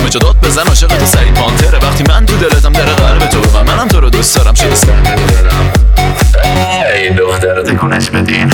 همه جا داد بزن عاشق تو سعید پانتره. وقتی من تو دلتم در قلب تو و منم تو رو دوست دارم شده سرد دلم. ای دختر تکونش بدین.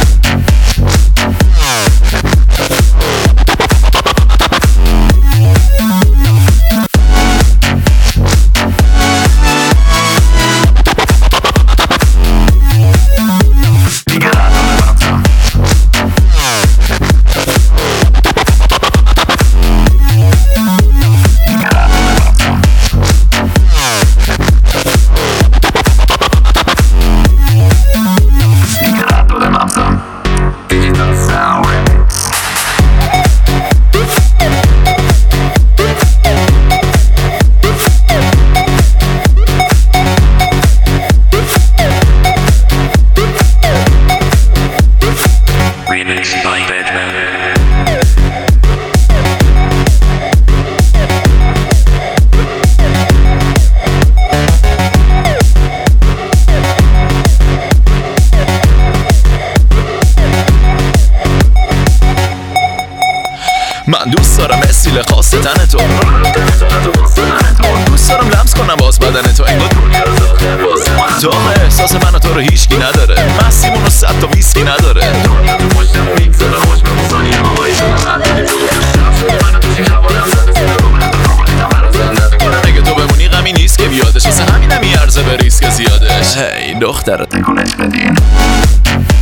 من دوست دارم اسیل خاص تن تو، دوست دارم لمس کنم باز بدن تو، انگار تو احساس من و تو رو هیچکی نداره، مسیمون رو 100 تا ویسکی نداره. اگه تو بمونی غمی نیست که بیادش، واسه همینم میارزه به ریسک زیادش. هی دختر تکونش بدین.